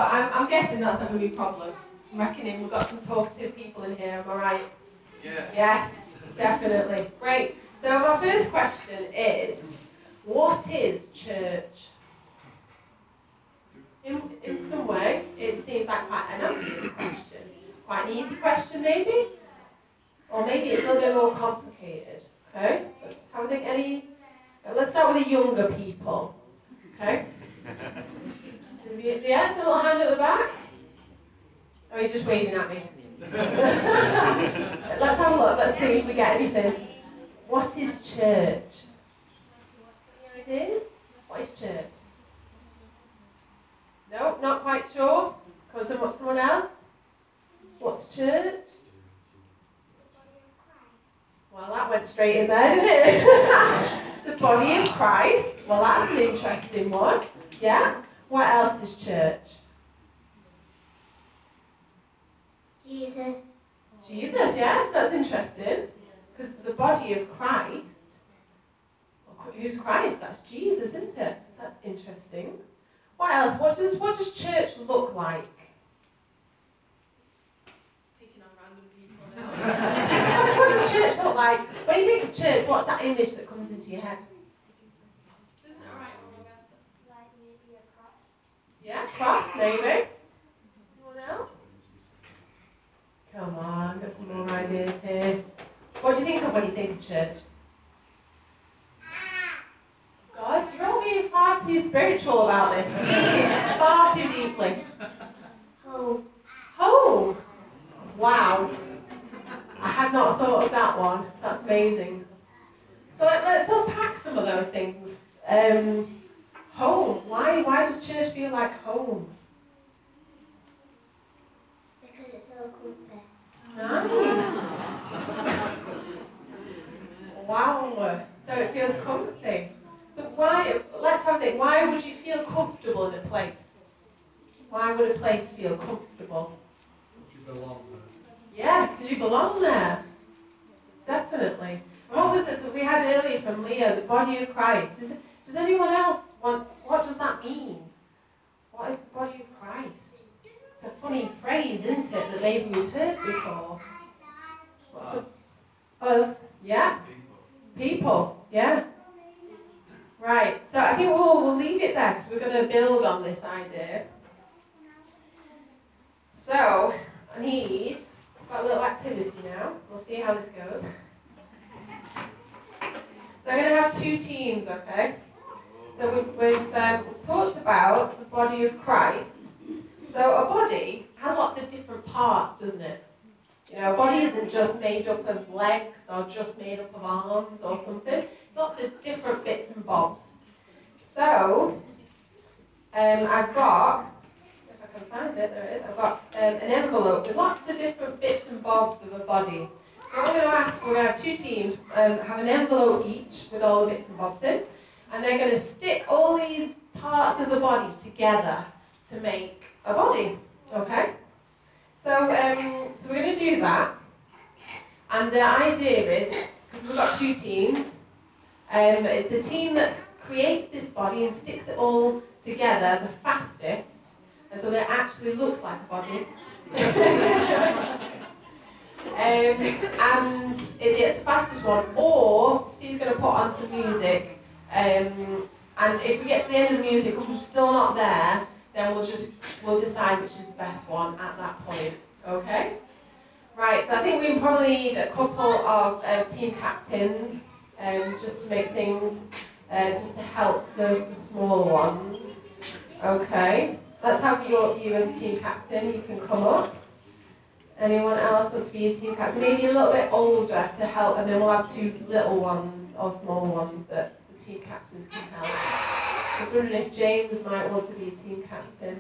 But I'm guessing that's not going to be a problem. I'm reckoning we've got some talkative people in here, am I right? Yes. Yes, definitely. Great. So my first question is, what is church? In some way, it seems like quite an obvious question. Quite an easy question, maybe? Or maybe it's a little bit more complicated. Okay? Let's have a think. Let's start with the younger people. Okay? Yeah, a little hand at the back. Or are you just waving at me? Let's have a look. Let's see if we get anything. What is church? Any ideas? What is church? No, not quite sure. Come on, someone else? What's church? Well, that went straight in there, didn't it? The body of Christ. Well, that's an interesting one. Yeah? What else is church? Jesus. Jesus, yes, that's interesting. Because the body of Christ, who's Christ? That's Jesus, isn't it? That's interesting. What else? What does church look like? Picking on random people now. What does church look like? When you think of church, what's that image that comes into your head? Isn't it alright, Roberta? Like maybe a cross. Yeah, cross, maybe. Anyone else? Come on, got some more ideas here. What do you think of when you think of church? God, you're all being far too spiritual about this. You're thinking far too deeply. Home. Home. Wow. I had not thought of that one. That's amazing. So let's unpack some of those things. Home. Why does church feel like home? Because it's so comfy. Nice. Wow. So it feels comfy. So let's have a think, why would you feel comfortable in a place? Why would a place feel comfortable? Because you belong there. Yeah, because you belong there. Definitely. And what was it that we had earlier from Leo, the body of Christ? Does anyone else what does that mean? What is the body of Christ? It's a funny phrase, isn't it, that maybe we've heard before. Us? Yeah? People, yeah. Right, so I think we'll leave it there because we're going to build on this idea. So, I've got a little activity now. We'll see how this goes. So I'm going to have two teams, okay? So we've talked about the body of Christ. So a body has lots of different parts, doesn't it? You know, a body isn't just made up of legs or just made up of arms or something. It's lots of different bits and bobs. So, I've got, if I can find it, there it is, I've got an envelope with lots of different bits and bobs of a body. So what we're going to have two teams, have an envelope each with all the bits and bobs in, and they're going to stick all these parts of the body together to make a body, okay? So we're going to do that, and the idea is, because we've got two teams, it's the team that creates this body and sticks it all together the fastest, and so that it actually looks like a body. And it's the fastest one, or Steve's going to put on some music, and if we get to the end of the music and we're still not there, then we'll decide which is the best one at that point. Okay? Right, so I think we probably need a couple of team captains, just to make things, just to help the smaller ones. Okay, let's have you as team captain. You can come up. Anyone else wants to be a team captain? Maybe a little bit older to help, and then we'll have two little ones or small ones that the team captains can help. I was wondering if James might want to be a team captain.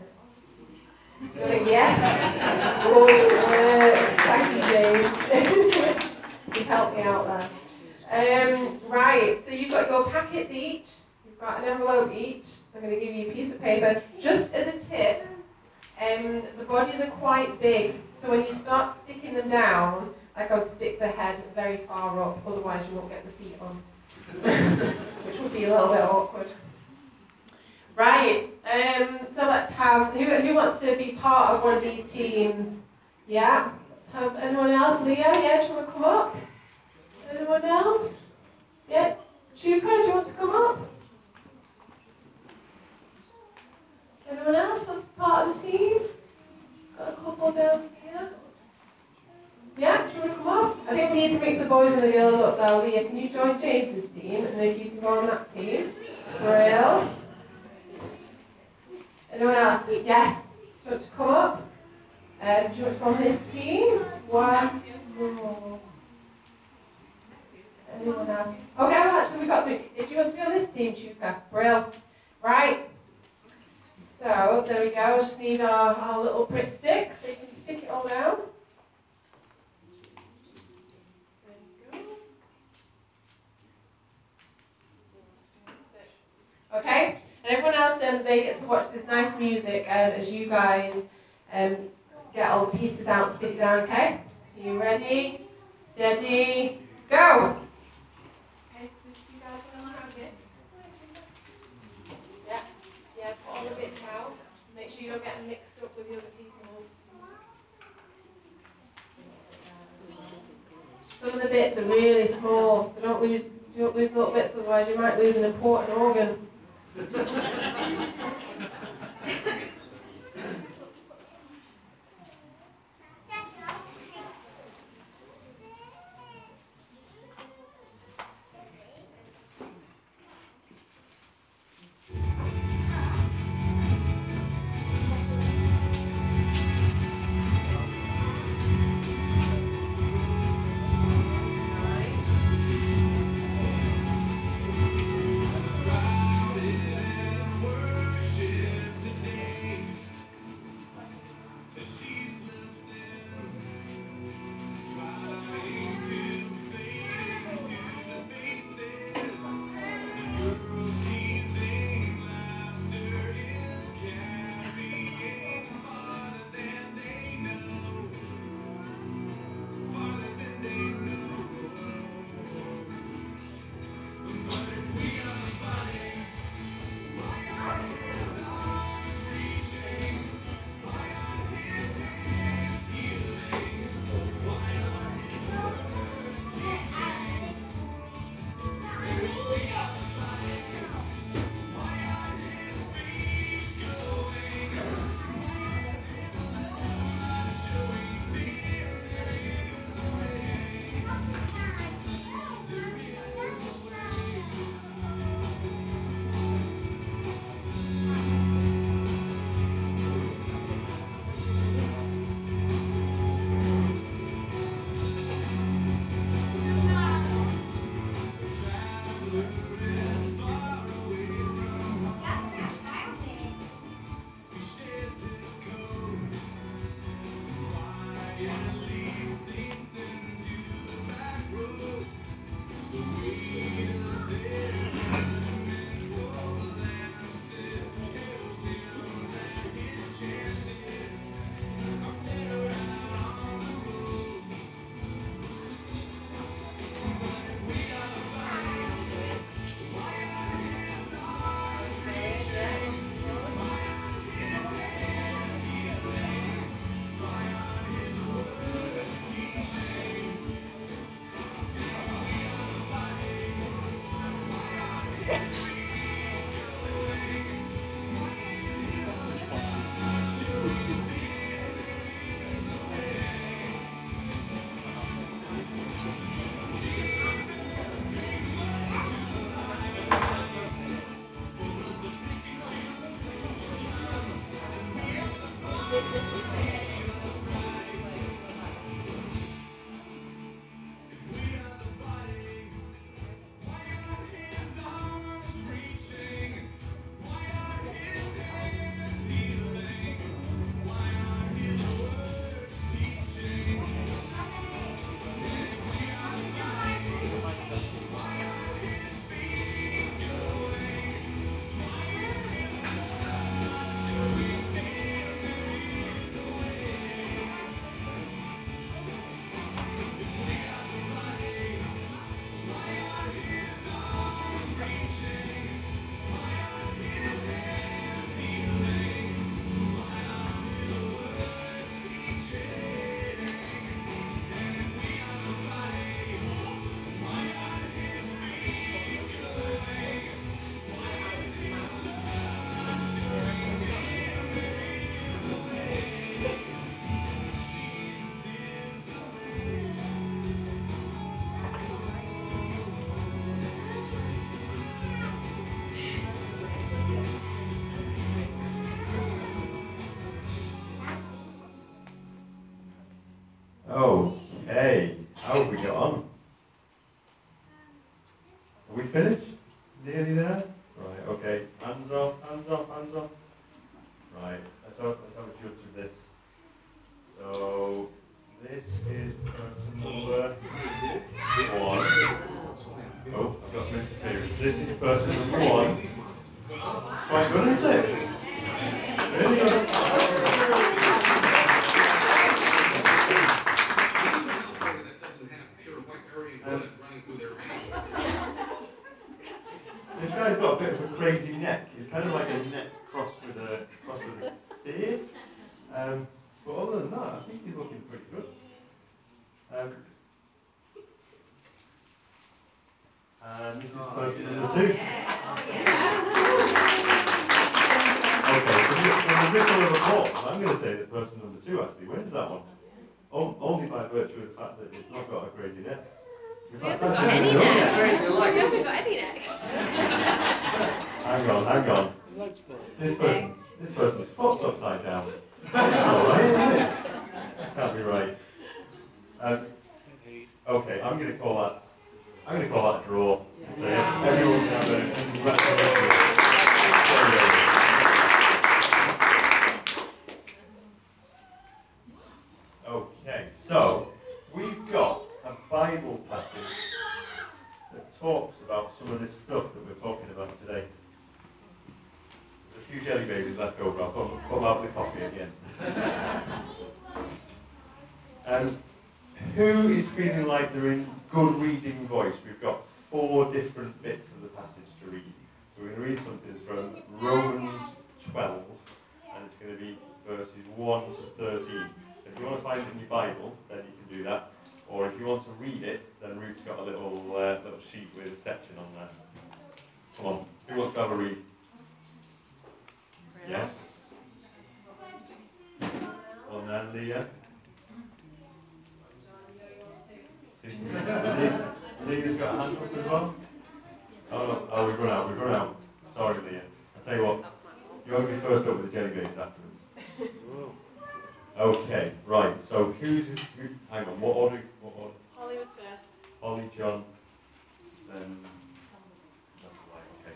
Yes. Whoa, thank you, James. You've helped me out there. Right, so you've got your packets each. You've got an envelope each. I'm going to give you a piece of paper. Just as a tip, the bodies are quite big, so when you start sticking them down, like I would stick the head very far up, otherwise you won't get the feet on, which would be a little bit awkward. Right, so let's have have, who wants to be part of one of these teams? Yeah? Have anyone else? Leah, yeah, do you want to come up? Anyone else? Yeah? Chuka, do you want to come up? Anyone else wants to be part of the team? Got a couple down here. Yeah, do you want to come up? I think we need to mix the boys and the girls up though. Leah, can you join James's team? And if you can go on that team. Brill. Anyone else? Yes? Do you want to come up? Do you want to go on this team? One more. Anyone else? Okay, well actually we've got three. If you want to be on this team, Chuka. Brill. Right. So, there we go. Just need our little Brit stick so you can stick it all down. There you go. Okay? And everyone else, they get to watch this nice music as you guys get all the pieces out and stick it down, okay? So you ready? Steady, go! Okay, so you guys want to around here? Yeah, yeah, put all the bits out. Make sure you don't get mixed up with the other people's. Some of the bits are really small, so don't lose little bits, otherwise you might lose an important organ. Okay, how have we got on? Are we finished? Nearly there? Right, okay. Hands off, hands off, hands off. Right, let's have a judge of this. So, this is person number 1. Oh, I've got some interference. This is person number 1. It's quite good, isn't it? Really good. That doesn't have pure white Aryan blood running through their veins. This guy's got a bit of a crazy neck. It's kind of like a neck crossed with a beard. But other than that, I think he's looking pretty good. And this is person number 2. Okay, from the ripple of applause, I'm going to say that person number 2 actually wins that one. Only by virtue of the fact that it's not got a crazy neck. In fact, He hasn't got actually, any no neck. neck. He hasn't got any neck. Hang on. This person's foot's upside down. It's not right, is it? Can't be right. Okay, I'm going to call that a draw. So everyone can have a congratulations. Okay, so we've got a Bible passage that talks about some of this stuff that we're talking about today. There's a few jelly babies left over. I'll put them out with the coffee at the end. Who is feeling like they're in good reading voice? We've got 4 different bits of the passage to read. So we're going to read something from Romans 12, and it's going to be verses 1 to 13. So if you want to find it in your Bible, then you can do that. Or if you want to read it, then Ruth's got a little sheet with a section on there. Come on, who wants to have a read? Yes. Well, then Leah. Leah's got a hand up as well. Oh, we've run out. Sorry, Leah. I'll tell you what, you want to be first up with the jelly babies afterwards. Okay, right, so hang on, what order? Holly was first. Holly, John, then, right, okay.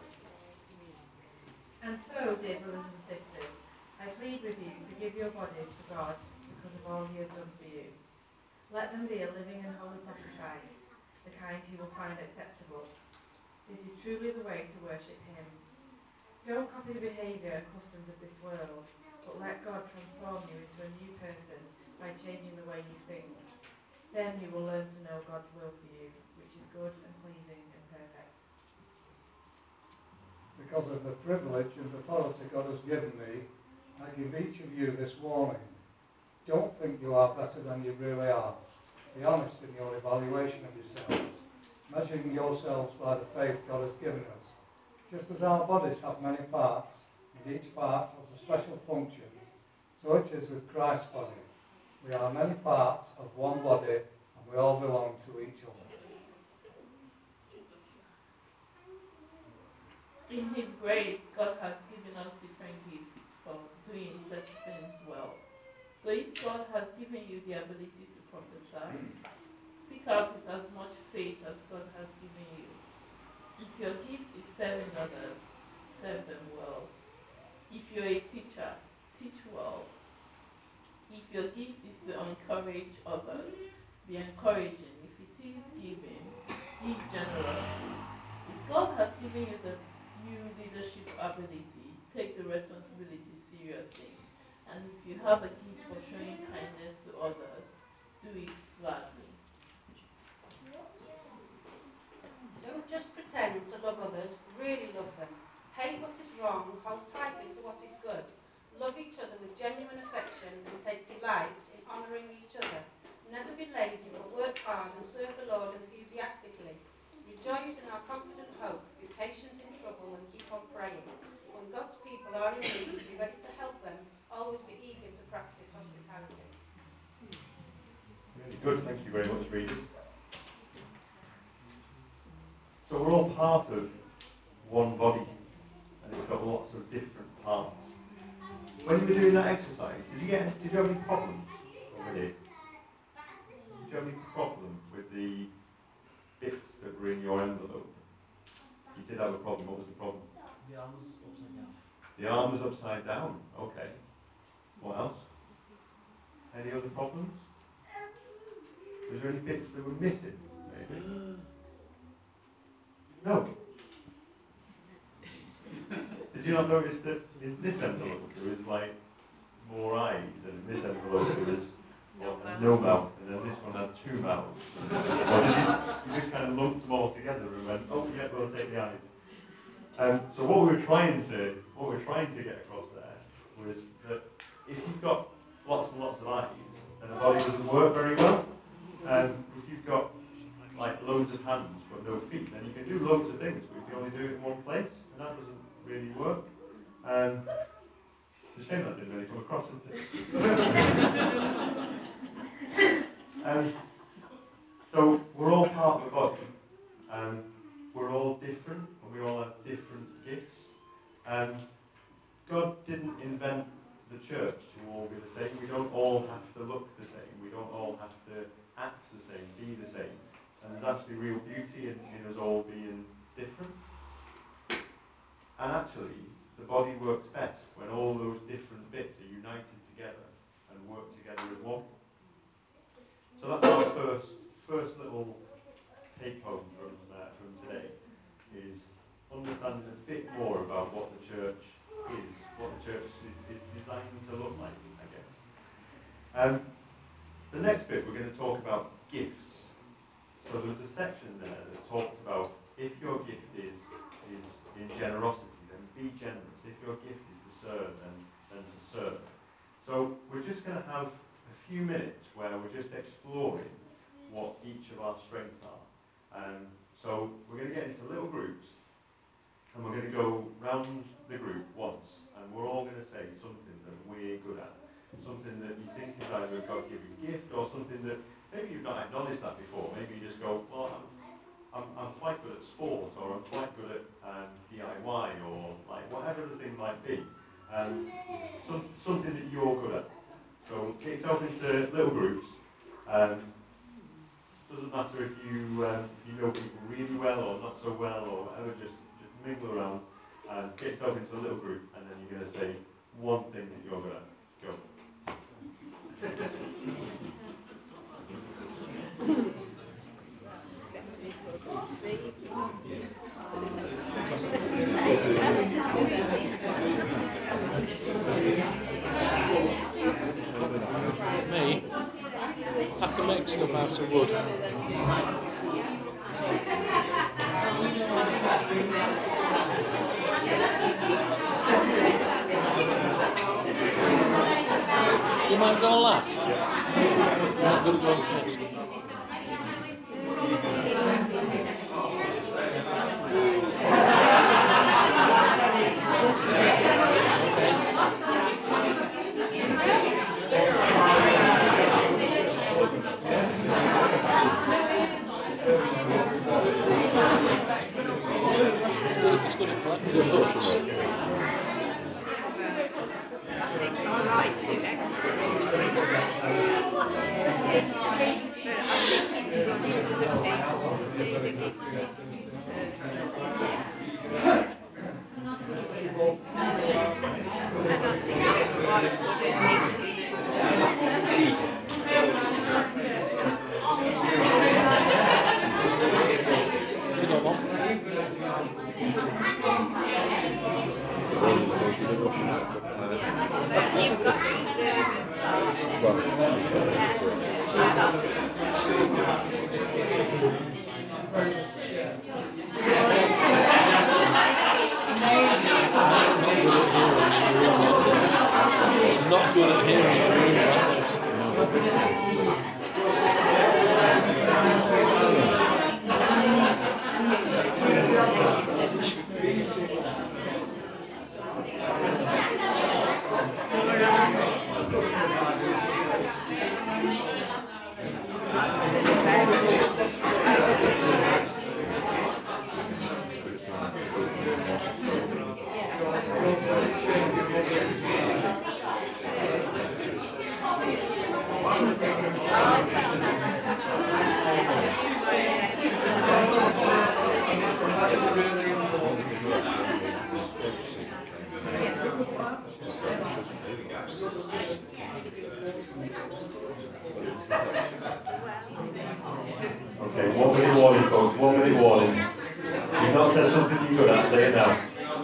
And so, dear brothers and sisters, I plead with you to give your bodies to God because of all he has done for you. Let them be a living and holy sacrifice, the kind he will find acceptable. This is truly the way to worship him. Don't copy the behaviour and customs of this world, but let God transform you into a new person by changing the way you think. Then you will learn to know God's will for you, which is good and pleasing and perfect. Because of the privilege and authority God has given me, I give each of you this warning. Don't think you are better than you really are. Be honest in your evaluation of yourselves, measuring yourselves by the faith God has given us. Just as our bodies have many parts, and each part has a special function, so it is with Christ's body. We are many parts of one body, and we all belong to each other. In His grace, God has given us different gifts for doing certain things well. So if God has given you the ability to prophesy, speak out with as much faith as God has given you. If your gift is serving others, serve them well. If you're a teacher, teach well. If your gift is to encourage others, be encouraging. If it is giving, give generously. If God has given you leadership ability, take the responsibility seriously. And if you have a gift for showing kindness to others, do it gladly. Don't just pretend to love others, really love them. Hate what is wrong, hold tightly to what is good. Love each other with genuine affection and take delight in honouring each other. Never be lazy, but work hard and serve the Lord enthusiastically. Rejoice in our confident hope, be patient in trouble and keep on praying. When God's people are in need, be ready to help them. Always be eager to practice hospitality. Really good, thank you very much, readers. So we're all part of one body, and it's got lots of different parts. When you were doing that exercise, did you have any problems when we did? you have any problem with the bits that were in your envelope? You did have a problem. What was the problem? The arm was upside down. The arm was upside down. Okay. What else? Any other problems? Was there any bits that were missing? Maybe? No. Did you not notice that in this envelope there was like more eyes, and in this envelope there was no mouth, and then this one had 2 mouths? Or did you just kind of lumped them all together and went, oh yeah, we'll take the eyes? So what we're trying to get across there was that if you've got lots and lots of eyes, then the body doesn't work very well. If you've got like loads of hands but no feet, then you can do loads of things, but you can only do it in one place, and that doesn't really work. It's a shame that didn't really come across, isn't it? So we're all part of the body. We're all different, and we all have different gifts. God didn't invent the church to all be the same. We don't all have to look the same. We don't all have to act the same, be the same. And there's actually real beauty in us all being different. And actually, the body works best when all those different bits are united together and work together as one. So that's our first little take home from today, is understanding a bit more about what the church is, what the church is designed to look like, I guess. The next bit we're going to talk about gifts. So there's a section there that talks about if your gift is in generosity, then be generous. If your gift is to serve, then to serve. So we're just going to have a few minutes where we're just exploring what each of our strengths are. So we're going to get into little groups, and we're going to go round the group once, and we're all going to say something that we're good at. Something that you think is either a God-given gift, or something that maybe you've not acknowledged that before. Maybe you just go, well, I'm quite good at sport, or I'm quite good at DIY, or like whatever the thing might be. Something that you're good at. So get yourself into little groups. Doesn't matter if you know people really well or not so well or whatever. Just mingle around and get yourself into a little group, and then you're going to say one thing that you're good at. Go. Me? I can make stuff out of wood. You might go last. I'm not going to go first. It's good at collecting books. I like to actually, but I think it's good for the people to see the gifts that you I don't think everyone would You've got to serve it. I'm not good at hearing in a room like this. Okay, 1 minute warning, folks. 1 minute warning. If you've not said something you're good at, say it now.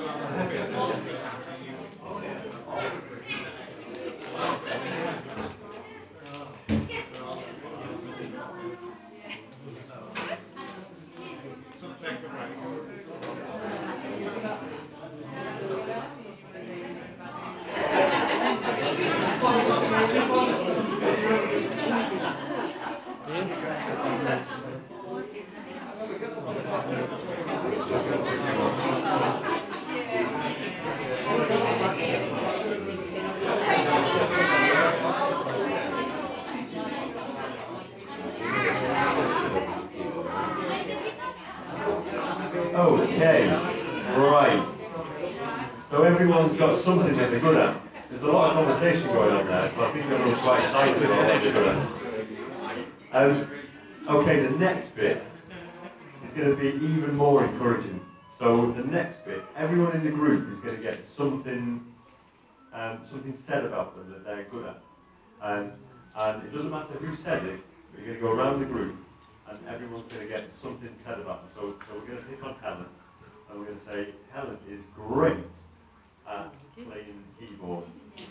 Okay, right. So everyone's got something that they're good at. There's a lot of conversation going on there, so I think everyone's quite excited about what they're good at. Okay, the next bit is going to be even more encouraging. So the next bit, everyone in the group is going to get something said about them that they're good at. And it doesn't matter who says it, but you're going to go around the group and everyone's going to get something said about them. So we're going to pick on Helen and we're going to say, Helen is great at playing keyboard.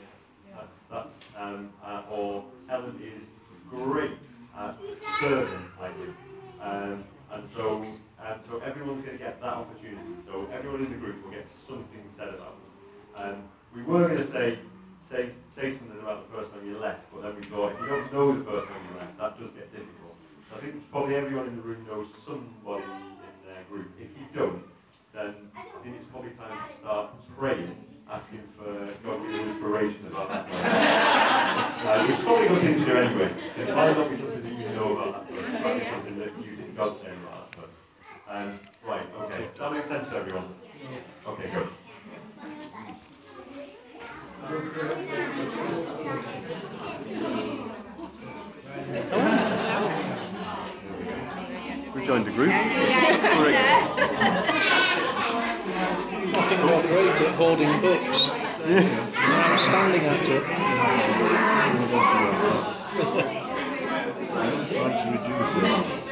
Or Helen is great at serving, like you. And so everyone's going to get that opportunity. So everyone in the group will get something said about them. We were going to say something about the person on your left, but then we thought if you don't know the person on your left, that does get difficult. So I think probably everyone in the room knows somebody in their group. If you don't, then I think it's probably time to start praying, asking for God's inspiration about that person. It's probably a good thing to do anyway. It might not be something that you know about that person, it might be something that you think God's saying about that person. Right, okay. Does that make sense to everyone? Okay, good. We joined the group. We're You're great at hoarding books. I'm standing at it. I'm trying to reduce it.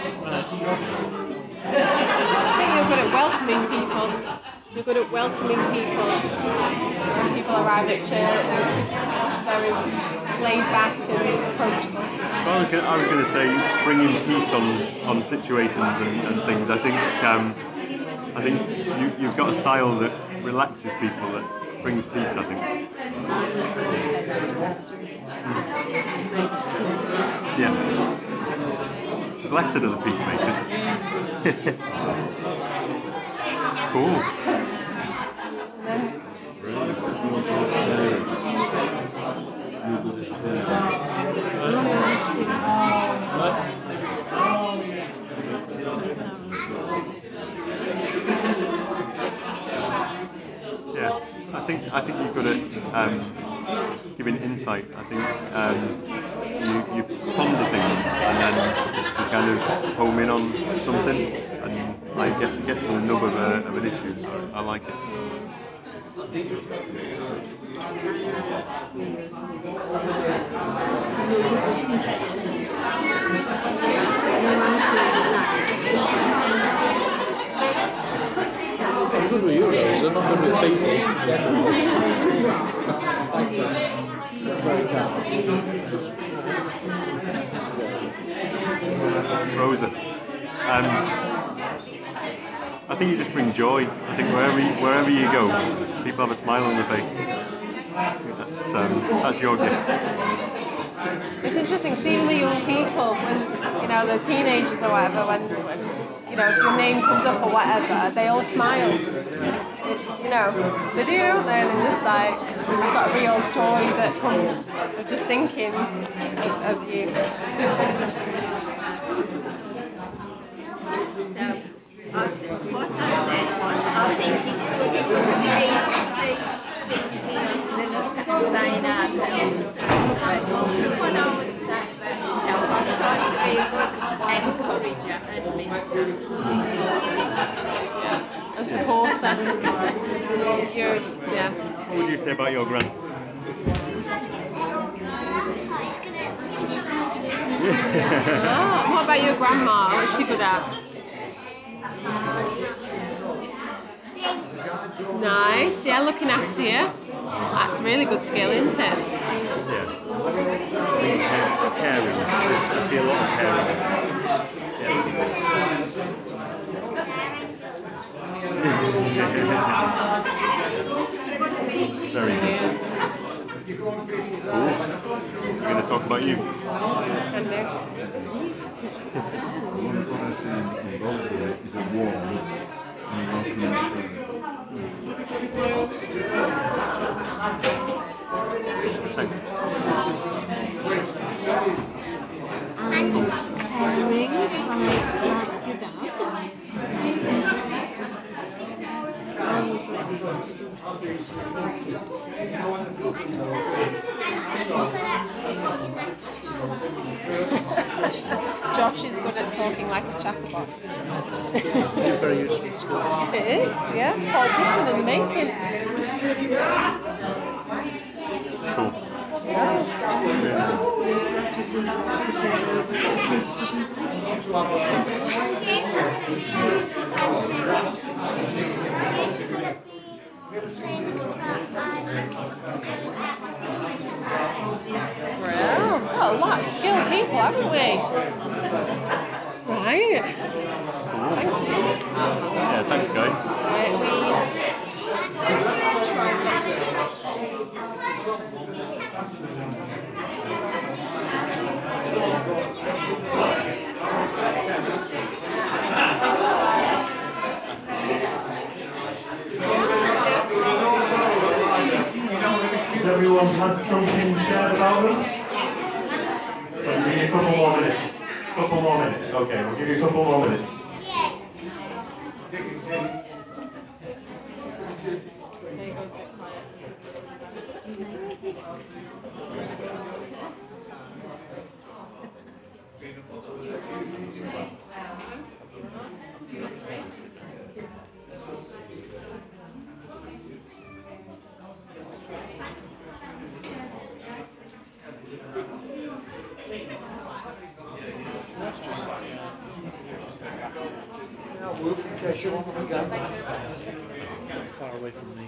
I think you're good at welcoming people. You're good at welcoming people. When people arrive at church, very laid back and approachable. So I was going to say bringing peace on situations and things. I think you've got a style that relaxes people, that brings peace, I think. Yeah. Blessed are the peacemakers. Cool. Yeah, I think you're good at giving insight. I think you ponder things and then you kind of home in on something and like get to the nub of an issue. I like it. I'm good with you, Rosa, not good with people. Rosa, I think you just bring joy. I think wherever you go, people have a smile on their face. That's your gift. It's interesting seeing the young people when the teenagers or whatever, when your name comes up or whatever, they all smile. It's they do, don't they? And they're just like, they've just got a real joy that comes of just thinking of you. So, what I said was, I think it's good if we see things instead of saying ourselves. But what I would say about myself, I try to be a good encourager and listener. And supporter. What would you say about your gran? What about about your grandma? What's she good at? Nice. Yeah, looking after you. That's a really good skill, isn't it? Yeah. I think caring. I see a lot of caring. Very good. Cool. We're going to talk about you. The one I've seen involved in it is a wall and a knock on the street. Thanks. And caring, like your dad. Always ready to do Josh is good at talking like a chatterbox. You're very useful skill. It is, yeah. Politician in the making. It's cool. Well, we've got a lot of skilled people, haven't we? Right. Cool. Thank you. Yeah, thanks guys. Right, Has everyone had something shared about them? We'll give you a couple more minutes. Okay, we'll give you a couple more minutes. I'll move in case you want to go. Far away from me.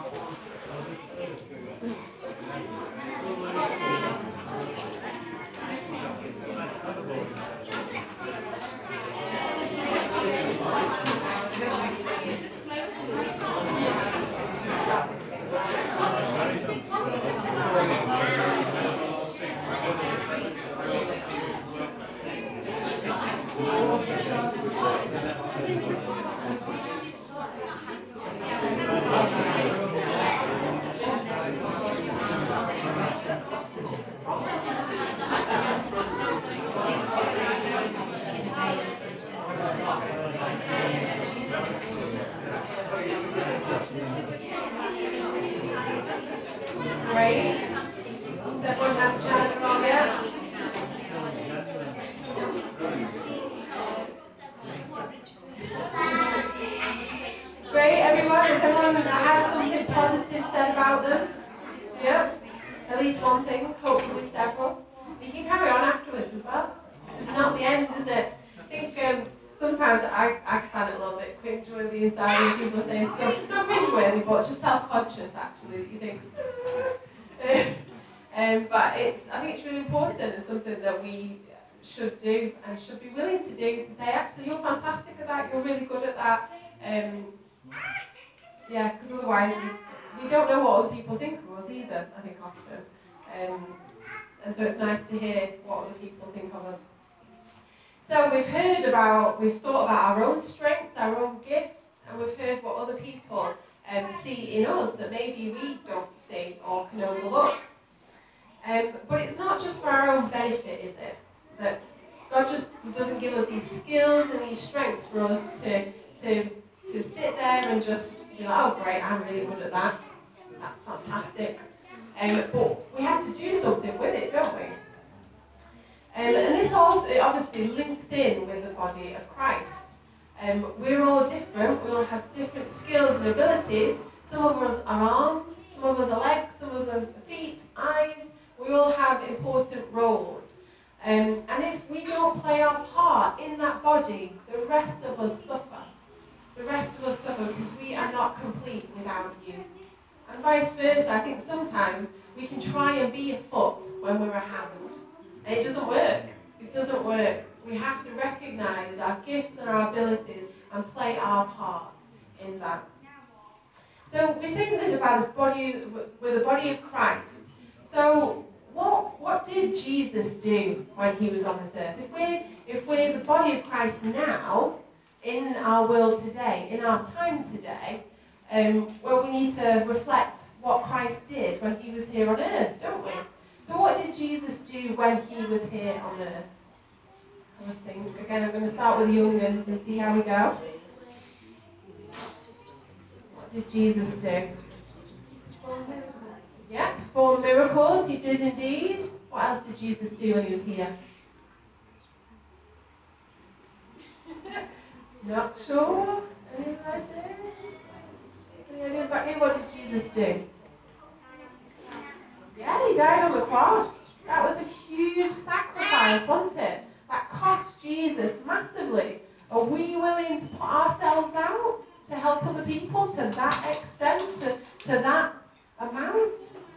Great. Everyone had a chance to all yet? Great, everyone. Has everyone had something positive said about them? Yep. At least one thing, hopefully several. You can carry on afterwards as well. It's not the end, is it? I think sometimes I find it a little bit cringeworthy inside when people are saying stuff. Not cringeworthy, but just self-conscious, actually, that you think, but I think it's really important and something that we should do and should be willing to do, to say, actually, you're fantastic at that, you're really good at that. Yeah, because otherwise we don't know what other people think of us either, I think often. And so it's nice to hear what other people think of us. So we've thought about our own strengths, our own gifts, and we've heard what other people see in us that maybe we don't see or can overlook. But it's not just for our own benefit, is it? That God just doesn't give us these skills and these strengths for us to sit there and just be like, oh great, I'm really good at that. That's fantastic. But we have to do something with it, don't we? And this also obviously links in with the body of Christ. We're all different. We all have different skills and abilities. Some of us are arms, some of us are legs, some of us are feet, eyes. We all have important roles. And if we don't play our part try and be a foot when we're a hand. And it doesn't work. It doesn't work. We have to recognize our gifts and our abilities and play our part in that. So we're saying this about his body, with the body of Christ. So what did Jesus do when he was on this earth? If we're the body of Christ now, in our world today, in our time today, well, we need to reflect what Christ did when he was here on earth, don't we? So what did Jesus do when he was here on earth? I think. Again, I'm going to start with the young ones and see how we go. What did Jesus do? Perform miracles. Yeah, perform miracles. He did indeed. What else did Jesus do when he was here? Not sure. Any ideas? Any ideas about here? What did Jesus do? Yeah, he died on the cross. That was a huge sacrifice, wasn't it? That cost Jesus massively. Are we willing to put ourselves out to help other people to that extent, to that amount?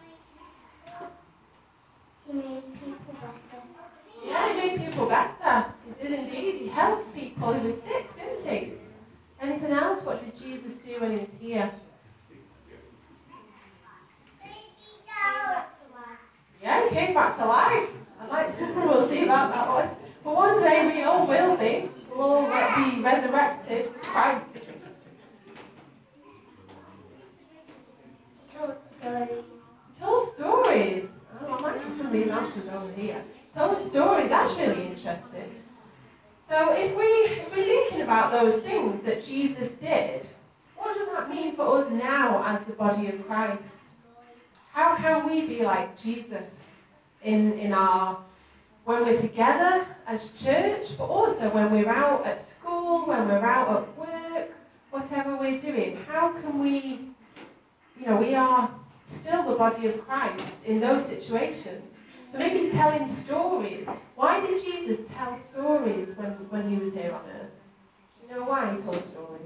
He made people better. Yeah, he made people better. He did indeed. He helped people who were sick, didn't he? Anything else? What did Jesus do when he was here? Came back to life. Yeah, he came back to life. I'd like to, we'll see about that one. But one day we all will be. We'll all be resurrected with Christ. Told stories. Tell stories. Oh, I'm liking some of these answers over here. Tell stories. That's really interesting. So if we're thinking about those things that Jesus did, what does that mean for us now as the body of Christ? How can we be like Jesus in our, when we're together as church, but also when we're out at school, when we're out at work, whatever we're doing? How can we, we are still the body of Christ in those situations. So maybe telling stories. Why did Jesus tell stories when he was here on earth? Do you know why he told stories?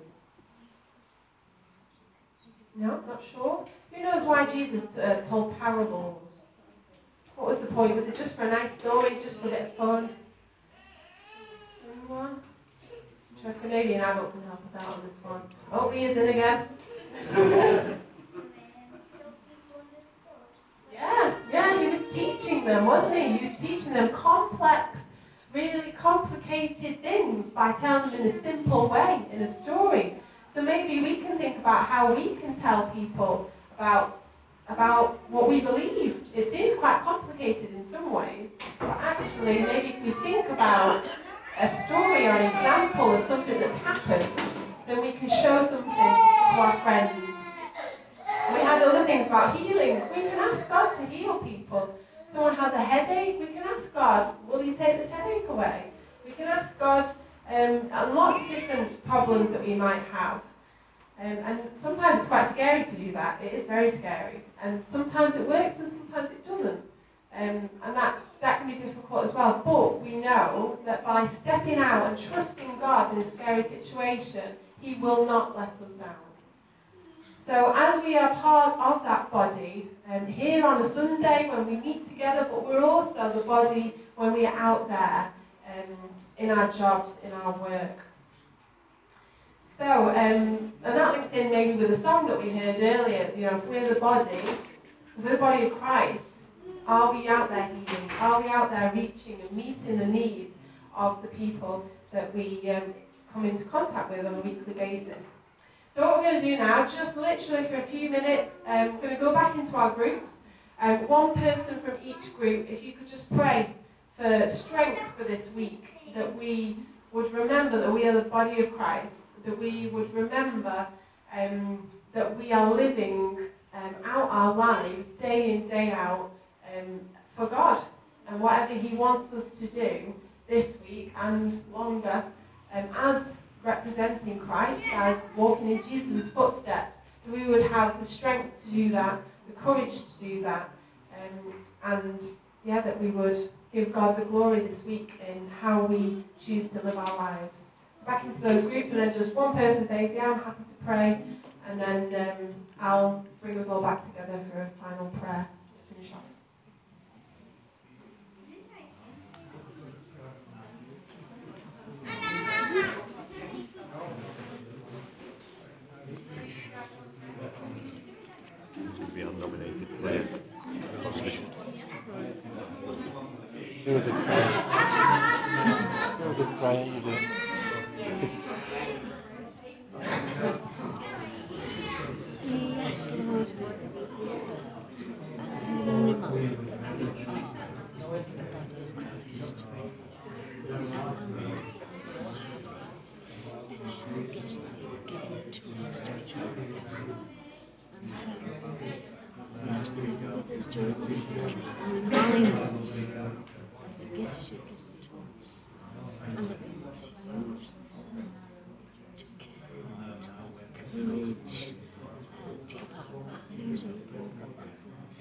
No, not sure. Who knows why Jesus told parables? What was the point? Was it just for a nice story, just for a bit of fun? Anyone? Do you reckon maybe an adult can help us out on this one? Oh, he is in again. Yeah, he was teaching them, wasn't he? He was teaching them complex, really complicated things by telling them in a simple way, in a story. So maybe we can think about how we can tell people about what we believe. It seems quite complicated in some ways, but actually maybe if we think about a story or an example of something that's happened, then we can show something to our friends. We had other things about healing. We can ask God to heal people. If someone has a headache, we can ask God, will you take this headache away? We can ask God on lots of different problems that we might have. And sometimes it's quite scary to do that. It is very scary. And sometimes it works and sometimes it doesn't. And that can be difficult as well. But we know that by stepping out and trusting God in a scary situation, He will not let us down. So as we are part of that body, here on a Sunday when we meet together, but we're also the body when we are out there in our jobs, in our work. So, and that links in maybe with the song that we heard earlier, if we're the body of Christ, are we out there healing? Are we out there reaching and meeting the needs of the people that we come into contact with on a weekly basis? So what we're going to do now, just literally for a few minutes, we're going to go back into our groups. One person from each group, if you could just pray for strength for this week, that we would remember that we are the body of Christ, that we would remember that we are living out our lives day in, day out for God, and whatever He wants us to do this week and longer, as representing Christ, as walking in Jesus' footsteps, that we would have the strength to do that, the courage to do that, that we would give God the glory this week in how we choose to live our lives. So back into those groups, and then just one person saying, yeah, I'm happy to pray, and then I'll bring us all back together for a final prayer to finish off. Do a big prayer. Do a big prayer, you do. Yes, Lord, but you remind me that we are the body of Christ. And special gifts that you've given to us to each one of us. And so, those that are with us during the week, remind us of the gifts you've given to us, and that we must use them to care, to encourage, to keep our eyes open for others,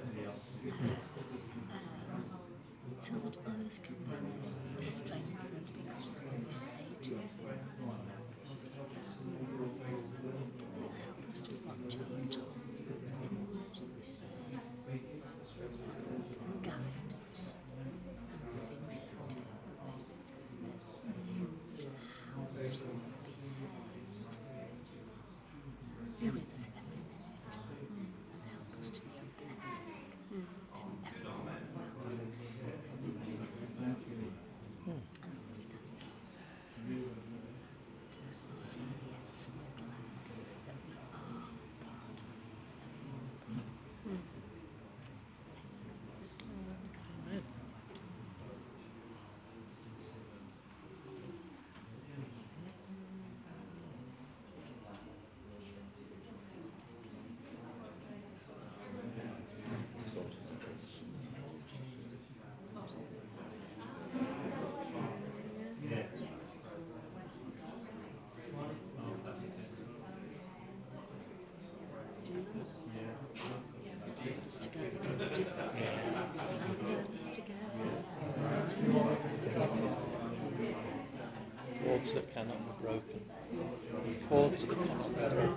so that others can be strengthened because of what we say to them. Help us to watch our tongue, the words that we say, and guide us in the things that we do. Use how we behave. Be with us every minute and help us to be a blessing to everyone around us. And we thank you. So yes, we're glad that we are part of everyone good. Cords that cannot be broken. Cords that cannot be broken.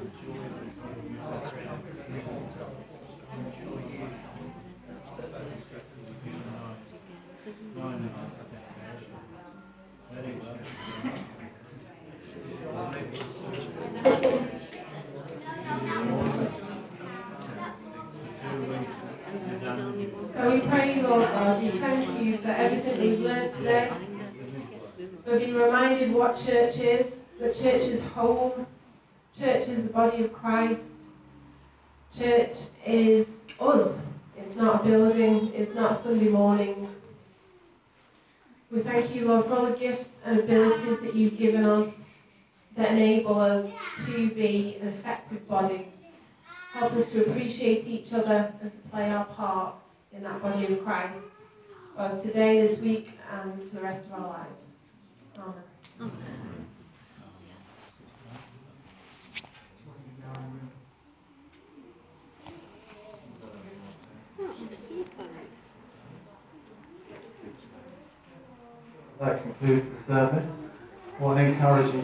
So we pray, Lord God, we thank you for everything we've learned today. We've been reminded what church is, that church is home, church is the body of Christ, church is us. It's not a building, it's not Sunday morning. We thank you, Lord, for all the gifts and abilities that you've given us that enable us to be an effective body. Help us to appreciate each other and to play our part in that body of Christ, both today, this week, and for the rest of our lives. Amen. That concludes the service. What an encouraging